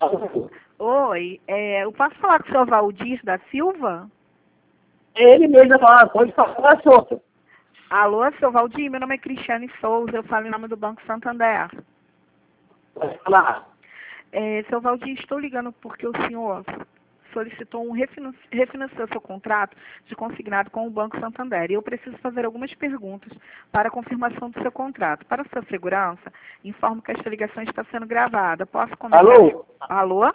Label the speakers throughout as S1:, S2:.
S1: Oi, eu posso falar com o senhor Valdir da Silva?
S2: Ele mesmo fala, pode falar, senhor.
S1: Alô, seu Valdir, meu nome é Cristiane Souza, eu falo em nome do Banco Santander.
S2: Pode falar.
S1: Seu Valdir, estou ligando porque o senhor solicitou refinanciar seu contrato de consignado com o Banco Santander. E eu preciso fazer algumas perguntas para a confirmação do seu contrato. Para sua segurança, informo que esta ligação está sendo gravada. Posso começar?
S2: Alô?
S1: Alô?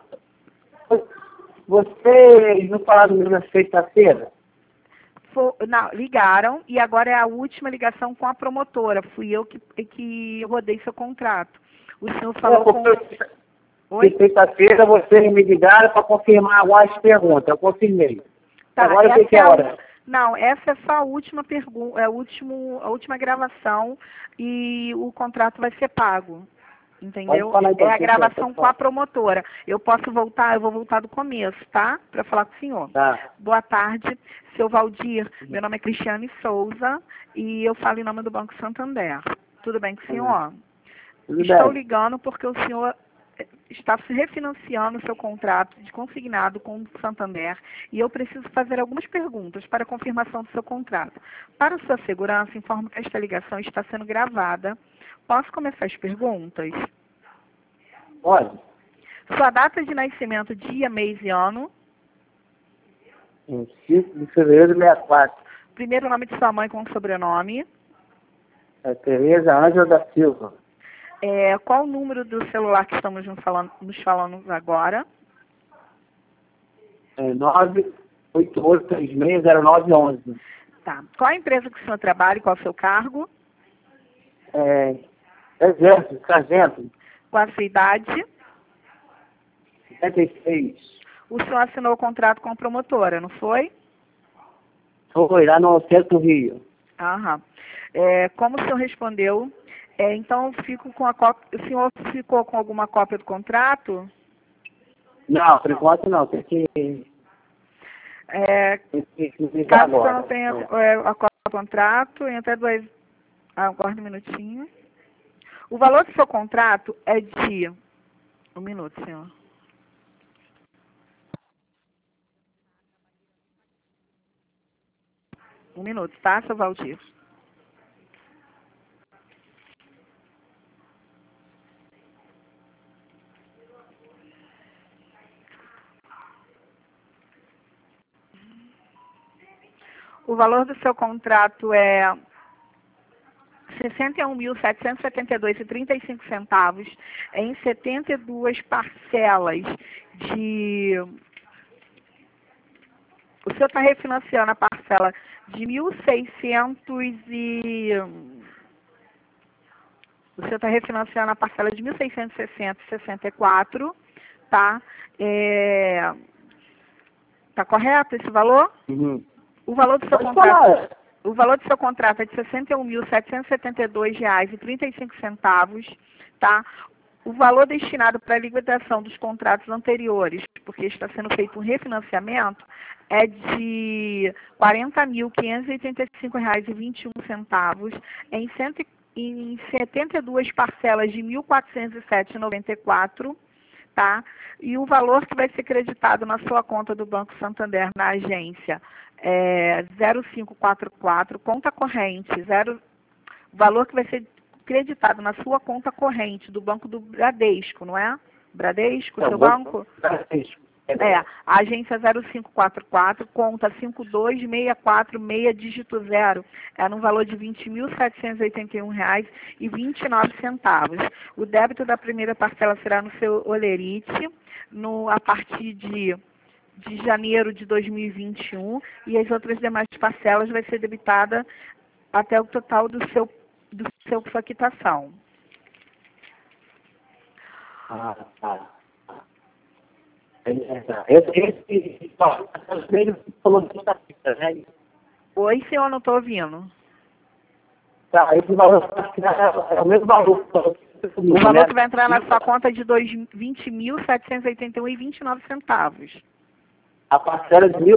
S2: Vocês não falaram na sexta-feira?
S1: Não, ligaram e agora é a última ligação com a promotora. Fui eu que rodei seu contrato. O senhor falou com... Oi?
S2: Sexta-feira vocês me ligaram para confirmar algumas perguntas. Eu confirmei.
S1: Tá,
S2: agora o que é a hora?
S1: Não, essa é só a última pergunta, a última gravação e o contrato vai ser pago. Entendeu? É a gravação com a promotora. Eu vou voltar do começo, tá? Para falar com o senhor.
S2: Tá.
S1: Boa tarde, seu Valdir. Meu nome é Cristiane Souza e eu falo em nome do Banco Santander. Tudo bem com o senhor? Estou ligando porque o senhor está se refinanciando o seu contrato de consignado com o Santander e eu preciso fazer algumas perguntas para a confirmação do seu contrato. Para sua segurança, informo que esta ligação está sendo gravada. Posso começar as perguntas?
S2: Pode.
S1: Sua data de nascimento, dia, mês e ano?
S2: Em 5 de fevereiro de 64.
S1: Primeiro nome de sua mãe com sobrenome?
S2: É Tereza Ângela da Silva.
S1: Qual o número do celular que estamos nos falando agora?
S2: 988360911.
S1: Tá. Qual a empresa que o senhor trabalha e qual é o seu cargo?
S2: Exército, sargento.
S1: Qual a sua idade?
S2: 76.
S1: O senhor assinou o contrato com a promotora, não foi?
S2: Foi, lá no centro do Rio.
S1: Aham. Como o senhor respondeu, então eu fico com a cópia. O senhor ficou com alguma cópia do contrato?
S2: Não, por enquanto não. Tem que
S1: caso o senhor não tenha a cópia do contrato, em até aguarde um minutinho. O valor do seu contrato é de... Um minuto, senhor. Um minuto, tá, seu Valdir? O valor do seu contrato é R$ 61.772,35 em 72 parcelas de... O senhor está refinanciando a parcela de 1.600 e... O senhor está refinanciando a parcela de 1.660,64, tá? Tá correto esse valor?
S2: Uhum.
S1: O valor do seu contrato... O valor do seu contrato é de R$ 61.772,35, tá? O valor destinado para a liquidação dos contratos anteriores, porque está sendo feito um refinanciamento, é de R$ 40.585,21 em 72 parcelas de R$ 1.407,94, tá? E o valor que vai ser creditado na sua conta do Banco Santander na agência é 0544, conta corrente, o valor que vai ser creditado na sua conta corrente do Banco do Bradesco, não é? Bradesco, seu banco?
S2: Bradesco.
S1: A agência 0544, conta 52646, dígito 0, no valor de R$ 20.781,29. O débito da primeira parcela será no seu Olerite, a partir de janeiro de 2021, e as outras demais parcelas vai ser debitada até o total sua quitação.
S2: Esse falou de sexta-feira, né?
S1: Oi, senhor, não estou ouvindo.
S2: Tá, esse valor é o mesmo valor.
S1: O valor que vai entrar na sua conta é de R$ 20.781,29.
S2: A parcela de R$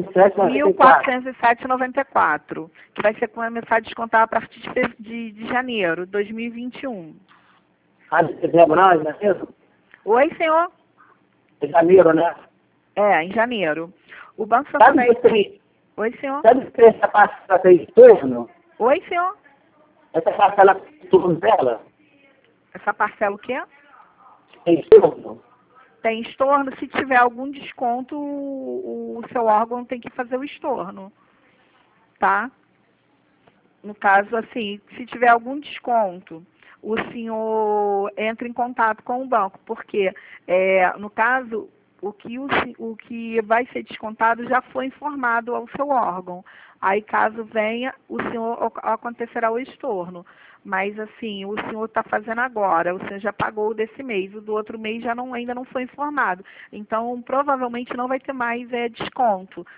S2: 1.407,94.
S1: Que vai ser começar a descontar a partir de janeiro de 2021.
S2: De dezembro, não é mesmo?
S1: Oi, senhor.
S2: Em janeiro, né?
S1: É, em janeiro. O Banco
S2: Sabe
S1: Santander...
S2: que tem,
S1: Oi, senhor?
S2: sabe que tem essa parcela tem estorno?
S1: Oi, senhor?
S2: Essa parcela tem estorno dela?
S1: Essa parcela o quê?
S2: Tem estorno?
S1: Tem estorno, se tiver algum desconto, o seu órgão tem que fazer o estorno, tá? No caso, assim, se tiver algum desconto, o senhor entra em contato com o banco, porque, no caso, o que vai ser descontado já foi informado ao seu órgão. Aí, caso venha, o senhor acontecerá o estorno. Mas, assim, o senhor está fazendo agora, o senhor já pagou o desse mês, o do outro mês já não, ainda não foi informado. Então, provavelmente não vai ter mais desconto.